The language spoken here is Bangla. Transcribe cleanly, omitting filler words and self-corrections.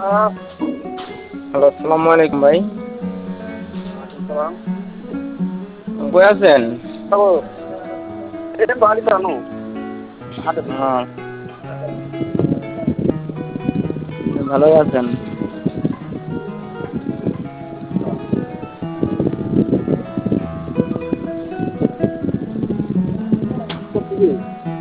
হ্যালো, আসসালামু আলাইকুম ভাই। সালাম। কই আছেন? হ্যালো, এটা বাড়িতে আনো। হাতে দিচ্ছি। ভালোই আছেন?